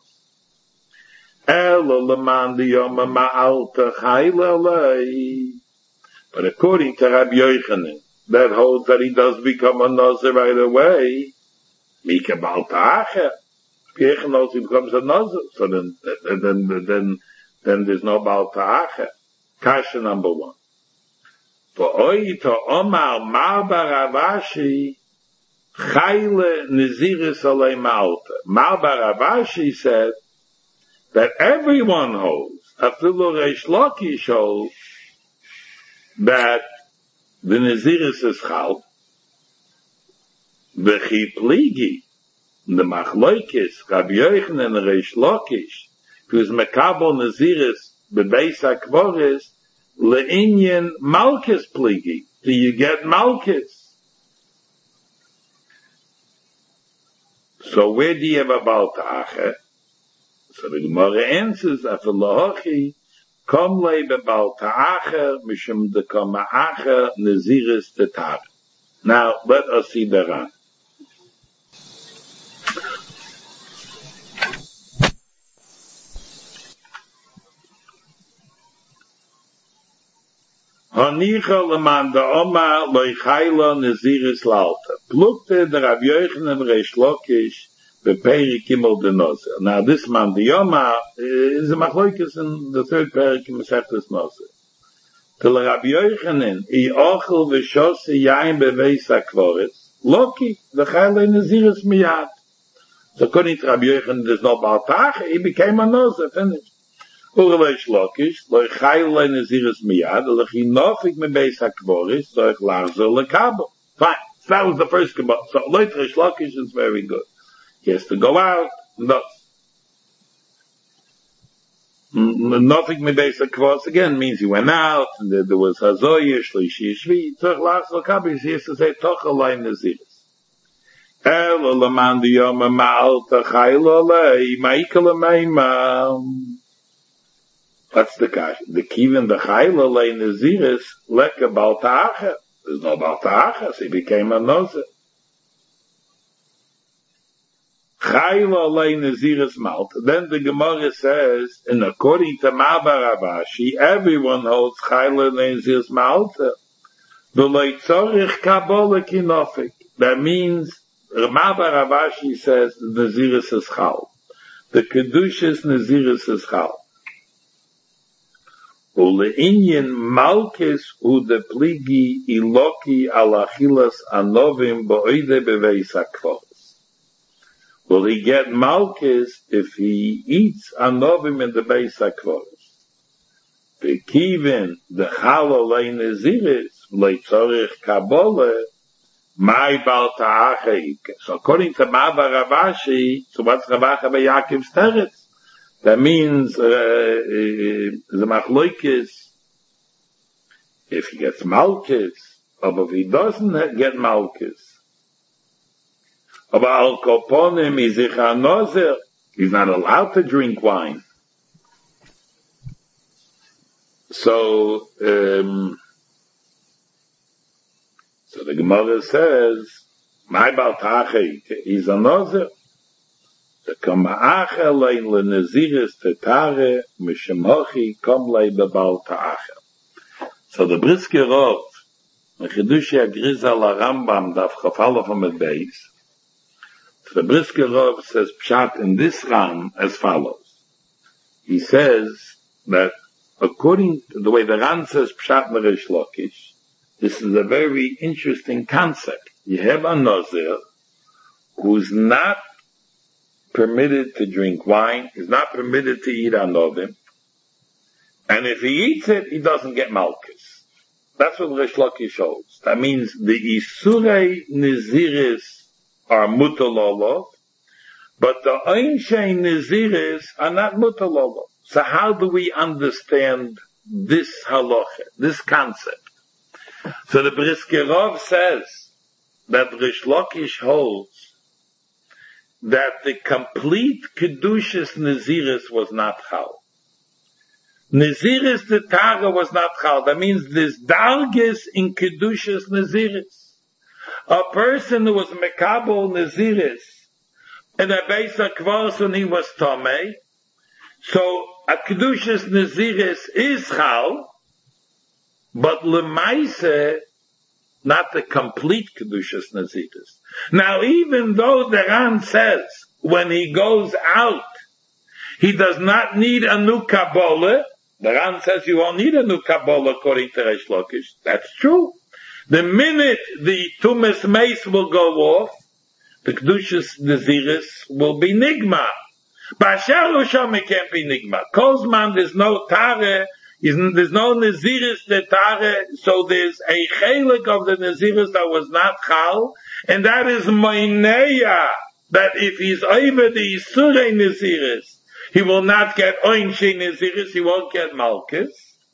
But according to Rabbi Yochanan, that holds that he does become a nazir right away. Mika Baal Ta'acha. Rabbi Yochanan he becomes a nazir. So then, then, then, then there's no Baal Ta'acha. Kasha number one. For oito omar Marbar Ravashi chayle naziris alei malta. Marbar Ravashi said that everyone holds, afilu Reish Lakish holds, that the naziris is chal. V'chi pligi, the machloikis, Rabbi Yochanan and Reish Lakish, who's mekabel naziris bebeis hakvoros, le'inyan malchus pligi. Do you get malchus? So where do you have a Baal Ta'acha? So the Gemara answers, Afilahochi, kom le beBaal Ta'acha, mishum de kom ma'acha naziris tetar. Now, let us see the Ran. Hanicha leman da Oma loichayla neziris lalta. Plukte der Rav Yochanan Reish Lakish beperi kimel de nozer. Now this man, the Oma, is a machloikis in the third perik in Masechtas Nozer. Till Rav Yochanan, I ochel v'shose yain beveis akvoritz, Loki, the chayla neziris miyad. So according to Rabbi Yochanan, there's no Baltach, he became a nozer, finished. Urleish Lakish, loich chayla neziris miyad, loich inofik me beis hakvoris, loich larzer lekabel. Fine. So that was the first kabbalah. So loich Reish Lakish is very good. He has to go out, thus. Nofik me beis hakvoris again means he went out, and there, there was hazoyer, shlishi, shvi, loich larzer lekabel, he has to say tochalai neziris. El leman di yom ma'alta chayla lei, ma'ikala meimam. What's the kash? The kivin the chayla lei neziris leka balta'acha. There's no balta'acha, so he became a nozer. Chayla lei neziris malta. Then the Gemara says, and according to Mabar Ravashi, everyone holds chayla lei neziris malta. The lei tzorich kabbalah kinofik. That means, Mabar Ravashi says, the neziris is chal. The kedushas neziris is chal. Ule'inyan malkis u de pligi iloki al achilas anovim bo'ide beveis hakvoris. Will he get malkis if he eats anovim in the beis hakvoris? The kivin, the chalo lei neziris, leitzorich kabbalah, my balta'acha. So according to Mabar Ravashi, so what's Ravacha by Yaakov's teretz? That means, uh, uh, the machloikis, if he gets malkis, or if he doesn't get malkis, or al koponim, he's not allowed to drink wine. So, um, so the Gemara says, my balta'acha, he's a nozer. The kama'acha lein le neziris tetare mishemochi kom lei bebal ta'acha. So the Brisker Rov, the Chidushi Agriza la Rambam daf chafala from the base. So the Brisker Rov says pshat in this Ram as follows. He says that according to the way the Ram says pshat in Reish Lakish, this is a very interesting concept. You have a nozer who's not permitted to drink wine, is not permitted to eat anovim, and if he eats it, he doesn't get malchus. That's what Reish Lakish holds. That means the isurei neziris are mutalolov, but the einshei neziris are not mutalolov. So how do we understand this halacha, this concept? So the Brisker Rov says that Reish Lakish holds that the complete Kedushas Naziris was not Chal. Naziris the Tara was not Chal. That means there's Dargis in Kedushas Naziris. A person who was Mekabel Naziris in a Beis HaKvaros when he was Tomei, so a Kedushas Naziris is Chal, but Lemaise, not the complete Kedushas Naziris. Now, even though the Ran says, when he goes out, he does not need a new Kabbalah, the Ran says you won't need a new Kabbalah according to Reish Lakish. That's true. The minute the Tumas Meis will go off, the Kedushas Naziris will be Nigma. Bashar Usham, it can't be Nigma. Kozman, there's no Tare, there's no Naziris Tetare, so there's a chelik of the Naziris that was not Chal, and that is Moineya, that if he's over the Isurei Naziris, he will not get Oinshei Naziris, he won't get Malchus.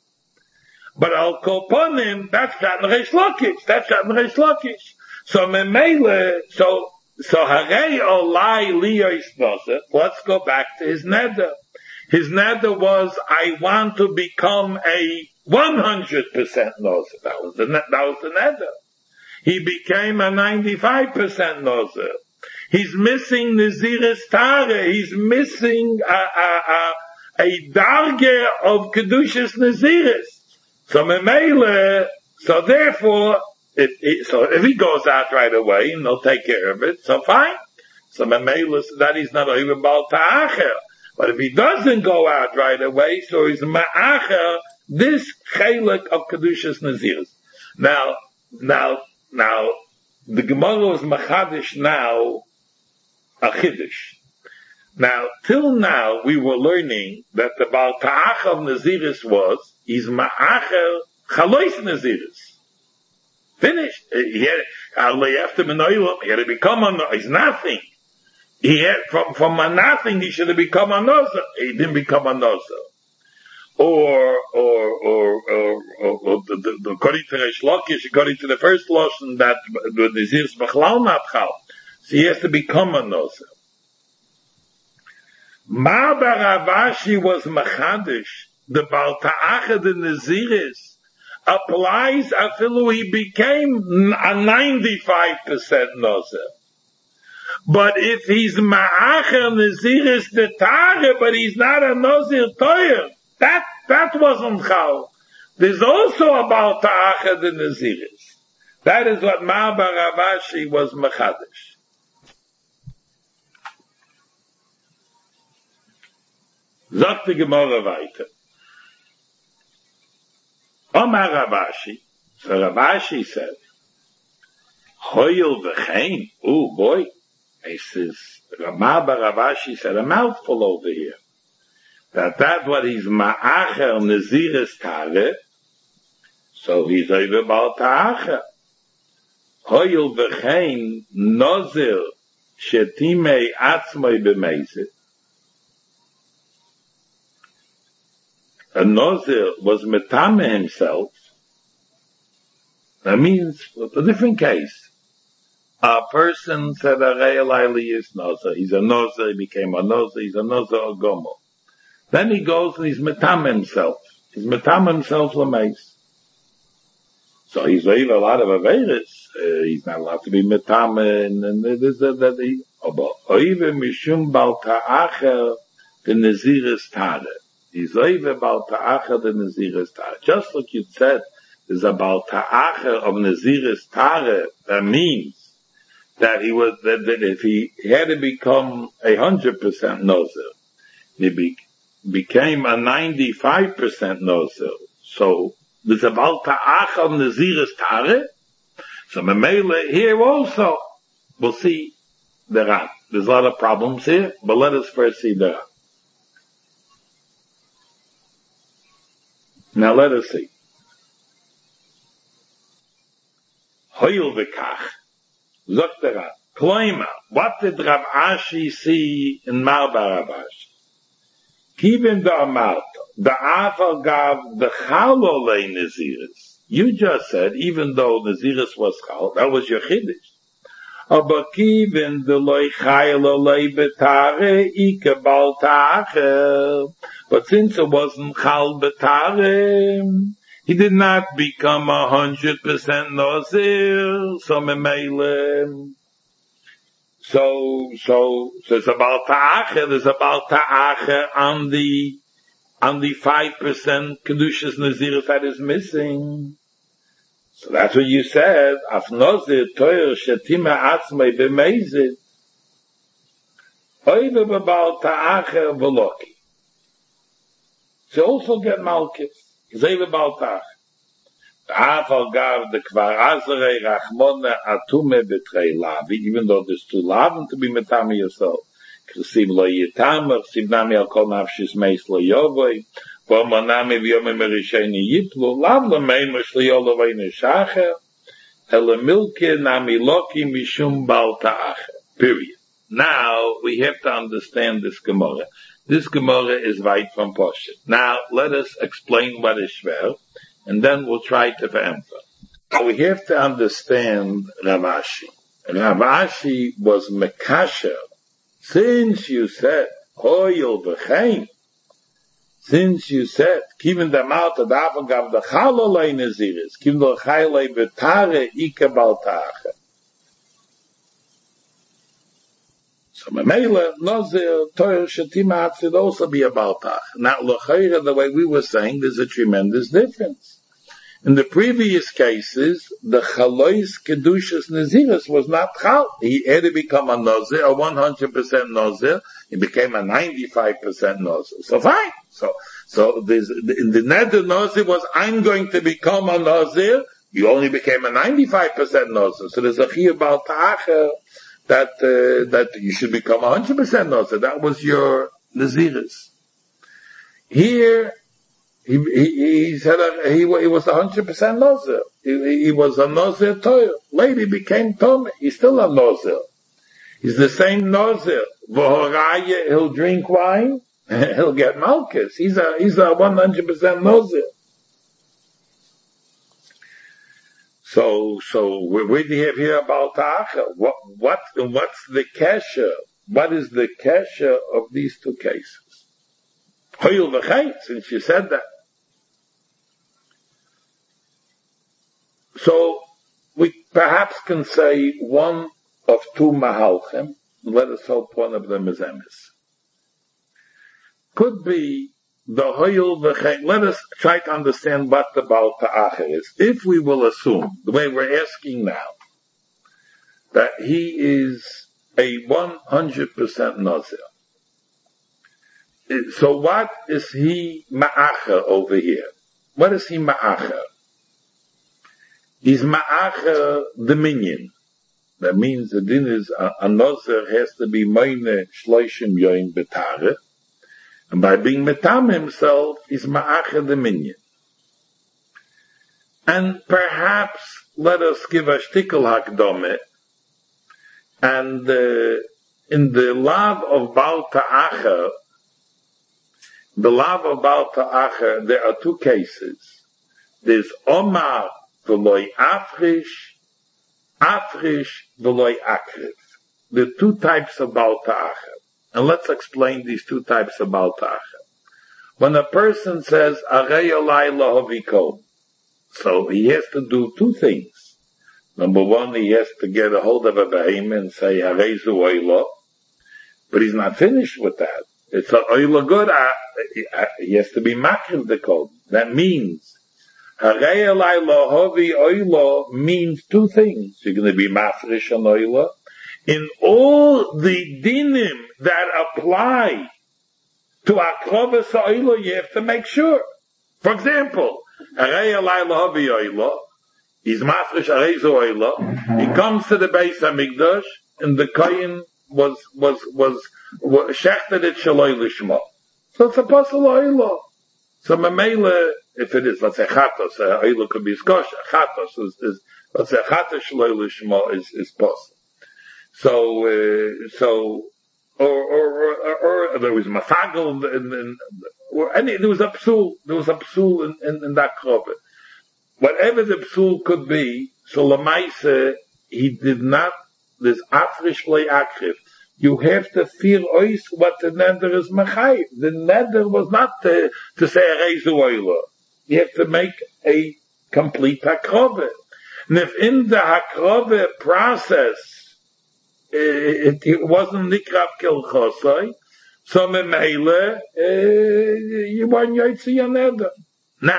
But Al Koponim, that's not Reish Lakish, that's not Reish Lakish. So Memele, so, so Harei Olai Liyois Nozer, let's go back to his neder. His neder was, I want to become a one hundred percent nozer. That was the, that was the neder. He became a ninety-five percent nozer. He's missing Naziris Tare. He's missing a, a, a, a darge of Kedushas Naziris. So Memele, so therefore, if, if, so if he goes out right away and they'll take care of it, so fine. So Memele, so that he's not even Baal Ta'acher. But if he doesn't go out right away, so he's Ma'acher, this Chelek of Kedushas Naziris. Now, now, now, the Gemara is Machadish now, a Chiddush. Now, till now, we were learning that the Baal Ta'ach of Naziris was, he's Ma'acher Chalois Naziris. Finished. He had, after Menoilam, he had to become a, he's nothing. He had, from, from a nothing, he should have become a Nozer. He didn't become a Nozer. Or, or, or, or, or, or the, the, the, according to Reish Lakish, according to the first lesson that the Naziris Bechlal not Chal. So he has to become a Nozer. Ma bar Ravashi was Machadish, the Baal Ta'acha the Naziris, applies until he became a ninety-five percent Nozer. But if he's Ma'acher Naziris the Tare, but he's not a Nazir Toyer, that, that wasn't Chal. There's also a Baal Ta'acha the Naziris. That is what Ma bar Ravashi was Machadish. Sagt die Gemara weiter. Omar Ravashi, so Ravashi said, Hoyel v'chein, oh boy, he says, Ramah bar Ravashi said a mouthful over here. That that's what he's Ma'acher Naziris Tare, so he's over Baal Ta'acher. Hoyel v'chein, Nozir, Shetimei Atzmoi b'meizit. A Nozir was metame himself. That means, a different case. A person said, Arei Laili is Nozir. He's a Nozir, he became a Nozir, he's a Nozir Ogomo. Then he goes and he's metame himself. He's metame himself l'meis. So he's a lot of Averis. Uh, he's not allowed to be metame, and, and there's a, that he, Oive Mishum Baal Ta'acher, the Naziris Tare. He's over Baal Ta'acher the Naziris Tare. Just like you said, there's a Baal Ta'acher of Naziris Tare. That means that he was, that, that if he had to become a hundred percent Nozer, he be, became a ninety-five percent Nozer. So, there's a Baal Ta'acher of Naziris Tare. So, Memele here also, we'll see the Ran. There's a lot of problems here, but let us first see the Ran. Now let us see. Hoyel v'kach. Zogt der Ran. Kloima. What did Rav Ashi see in Mar bar Ravashi? Kivin da Amarta. The Aval gav the Chalolei Naziris. You just said, even though Naziris was Chal, that was your Chiddush. Aber Kivin de loy Chalolei betare ike Baal Ta'acher. But since it wasn't Chal B'Tarem, he did not become a hundred percent Nazir, so Memele. So, so, so it's about Ta'acher, there's about Ta'acher on the, on the five percent Kedushas Nazir that is missing. So that's what you said, Af Nazir Toyer Shetima Atzmei B'Meizit. Oive B'Baal Ta'acher V'Loki. They also get Malkis. Zeve Baltach. The Aval gav the Kvar Azarei Rachmona Atume Betrei Lavi, even though there's two Lavin to be metami yourself. Krisim lo yitamer, Sibnami al kol nafshis meis lo yovoi, Vomonami v'yome merisheni yiplu, Lav lo meimesh lo yolovei neshacher, Ele milke nami loki mishum Baltach. Period. Now, we have to understand this Gemara. This Gemara is right from Poshet. Now, let us explain what is Shver, and then we'll try to answer. So we have to understand Ravashi. Ravashi was Mekasher. Since you said, Hoyel v'chein, since you said, Kivin da Malta da'avan gav da Chalolei Naziris, Kivin da Chalolei B'Tare Ike Baal Ta'acher. So Memele, Nazir, Toyer, Shetima, would also be a Baal Ta'acher. Now, L'chayra, the way we were saying, there's a tremendous difference. In the previous cases, the Chalois Kedushas Naziris was not Chal. He had to become a Nazir, a one hundred percent Nazir. He became a ninety-five percent Nazir. So fine. So, so this, in the Neder Nazir was, I'm going to become a Nazir. You only became a ninety-five percent Nazir. So there's a Chiyuv Bal Ta'acher that, uh, that you should become a one hundred percent Nazir. That was your Naziris. Here, He, he, he said uh, he, he was a hundred percent Nazir. He, he was a Nazir Torah. Later he became Tomei. He's still a Nazir. He's the same Nazir. V'horaya, he'll drink wine, he'll get Malkus. He's a, he's a one hundred percent Nazir. So, so, where do you have here about Ta'acha? What, what, what's the kesher? What is the kesher of these two cases? Hoyul v'chait, since you said that. So, we perhaps can say one of two mahalchim. Let us hope one of them is emes. Could be the hoyul v'chait. Let us try to understand what the Baal Ta'acher is. If we will assume, the way we're asking now, that he is a one hundred percent Nazir. So what is he ma'acher over here? What is he ma'acher? He's ma'acher the minyan. That means the din is a, a Nazir has to be meine shloishim yoim betare. And by being metam himself, he's ma'acher the minyan. And perhaps let us give a shtickle hakdome. And uh, in the lav of Baal Ta'acher, the lav of Baal Ta'acher, there are two cases. There's Omar v'loi Afrish, Afrish v'loi Akriv. There are two types of Baal Ta'acher. And let's explain these two types of Baal Ta'acher. When a person says, Arei Olai Lahaviko, so he has to do two things. Number one, he has to get a hold of a behemoth and say, Arei Zu Oilo, but he's not finished with that. It's a oila good. He has to be makriv the code. That means harei elai lahavi oila means two things. You're going to be mafresh on oila in all the dinim that apply to akrovas oila. You have to make sure. For example, harei elai lahavi oila. He's mafresh harei zu oila. He comes to the Beis Hamikdash and the kohen was was was shechted it shaloi lishma. So it's a possible oila. So mamela, if it is, let's say chatos, oila could be skosh. Chatos is, is let's say chatos shaloi lishma is is possible. So uh, so or or, or or there was mafagel and, and or any there was a psul there was a psul in, in, in that krovet. Whatever the psul could be, so lamaisa he did not. There's afrish lei akriv. You have to feel ois what the neder is machayv. The neder was not to, to say a reizu oila. You have to make a complete hakrove. And if in the hakrove process it, it wasn't nikrav kilchosai, so memele you want yoitzi your neder. Now,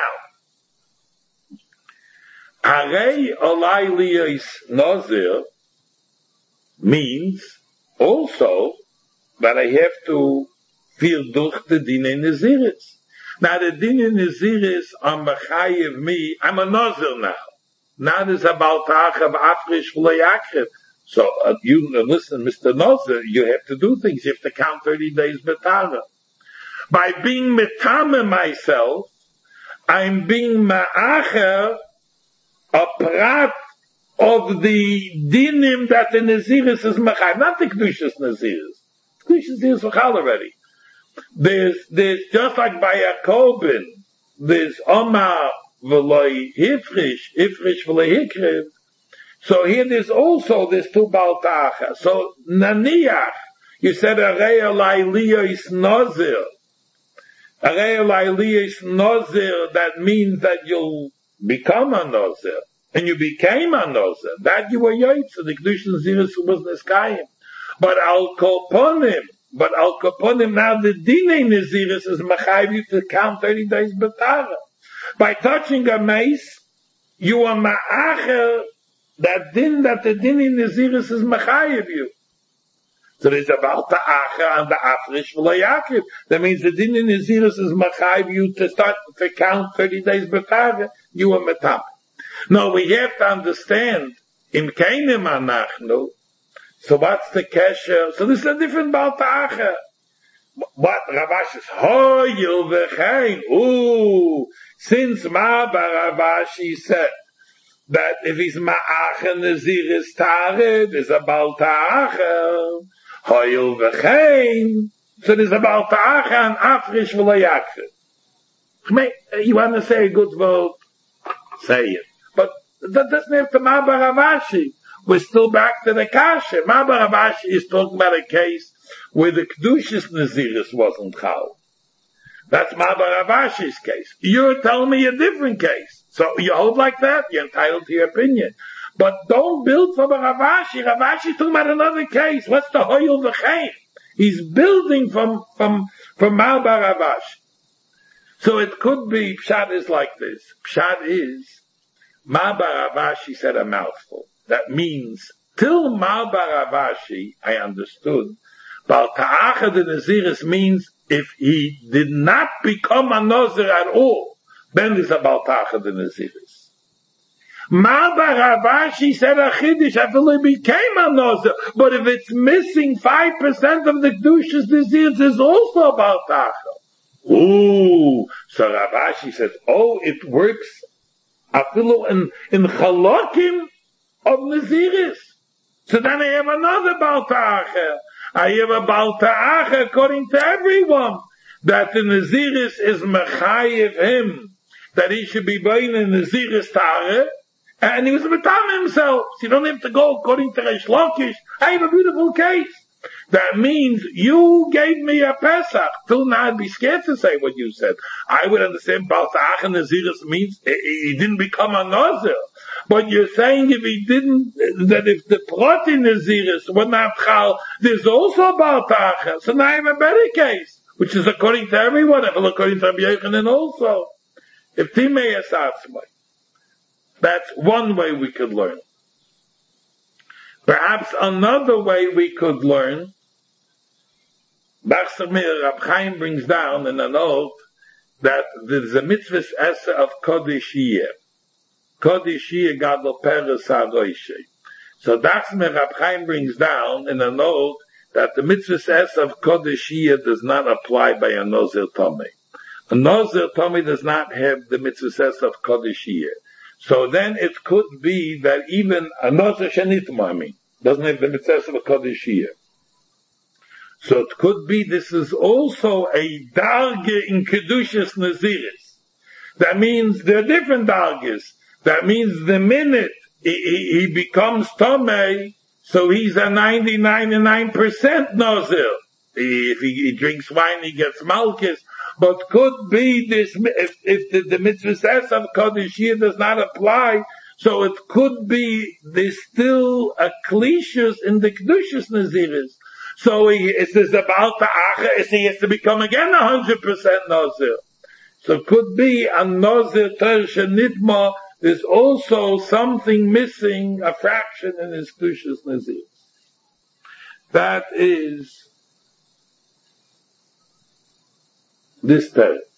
arei olai liyos nazir means also that I have to feel durch the din in Naziris. Now the din in Naziris are mechayev me, I'm a Nazir now. Now there's about Ta'achav Afrish V'lei Akriv. So uh, you uh, listen, Mister Nazir, you have to do things. You have to count thirty days betara. By being metame myself, I'm being ma'acher a prat of the dinim that the Naziris is mechayv, not the Kedushas Naziris. Kedushas Naziris mechal already. There's, there's, just like by Yakobin, there's Omar v'loi Hifrish, Hifrish v'loi Hikriv. So here there's also, there's two Baal Ta'acha. So, Naniach, you said, Arei Olai Liyos Nazir. Arei Olai Liyos Nazir, that means that you'll become a Nazir. And you became a Nazir. That you were Yaitz, the Kedush Naziris was Neskayim. But Al Koponim, but Al Koponim, now the Dinei Naziris is Machayv you to count thirty days Betara. By touching a mace, you are ma'acher, that din, that the din in Naziris is machayev you. So there's about the acher and the afrish v'layakir. That means the din in Naziris is machayev you to start to count thirty days b'tave, you are metap. No, we have to understand, im keinem anachnu, so what's the kesher? So this is a different about the acher. What Ravash is, hoyil v'chein, ooh, since Ma bar Ravashi said, that if he's ma'acher Naziris tared, is about ta'acher, hoyil v'chein, so there's about ta'acher and afrish v'layakir. You want to say a good word? Say it. But that doesn't have to Ma bar Ravashi. We're still back to the kasha. Ma bar Ravashi is talking about a case where the Kedushas Naziris wasn't chal. That's Ma bar Ravashi's case. You're telling me a different case. So you hold like that, you're entitled to your opinion. But don't build from a Ravashi. Ravashi talking about another case. What's the hoyel v'chein? He's building from, from, from Ma bar Ravashi. So it could be, Pshat is like this. Pshat is, Ma bar Ravashi said a mouthful. That means, till Ma bar Ravashi, I understood, Bal ta'acha de Naziris means if he did not become a Nazir at all, then it's a Bal ta'acha de Naziris. Ma bar Ravashi said a Chiddush, I feel he became a Nazir, but if it's missing five percent of the Kedushas Naziris, it's also a Bal ta'acha. Ooh, so Ravashi said, oh, it works, I feel in, in Chalokim of Naziris. So then I have another Bal ta'acha. I have a Bal ta'acha according to everyone, that the Naziris is mechayev him, that he should be buying a Naziris ta'acha, and he was metam himself. So you don't have to go according to Reish Lakish. I have a beautiful case. That means you gave me a Pesach. Till now I'd be scared to say what you said. I would understand Bal ta'acha Naziris means he didn't become a Nazir. But you're saying if he didn't, that if the Proti Naziris were not chal, there's also a Bal ta'acha. So now I have a better case, which is according to everyone, according to Rabbi Yochanan also. If Timei Esatzmai. That's one way we could learn. Perhaps another way we could learn, Bachsamir Rab Chaim brings down in a note that there's a mitzvah essa of Kodesh Yeh. Kodesh Yeh Gadol Peres HaRoishe. So Bachsamir Rab Chaim brings down in a note that the mitzvah essa of Kodesh Yeh does not apply by a Nazir Tomei. A Nazir Tomei does not have the mitzvah essa of Kodesh Yeh. So then it could be that even a Nazir Shenitma, I mean, doesn't have the mitzvah of a Kodesh Yeh. So it could be this is also a darge in Kedushas Naziris. That means there are different darges. That means the minute he, he, he becomes Tomei, so he's a ninety-nine point nine percent Nazir. If he, he drinks wine, he gets malchus. But could be this, if, if the, the mitzvah says of Kodesh Yeh does not apply, so it could be there's still a klishus in the Kedushas Naziris. So he, it says about the Acha, he has to become again a hundred percent Nazir. So it could be a Nazir Ter Shenitma, there's also something missing, a fraction in his Kedushas Naziris. That is this term.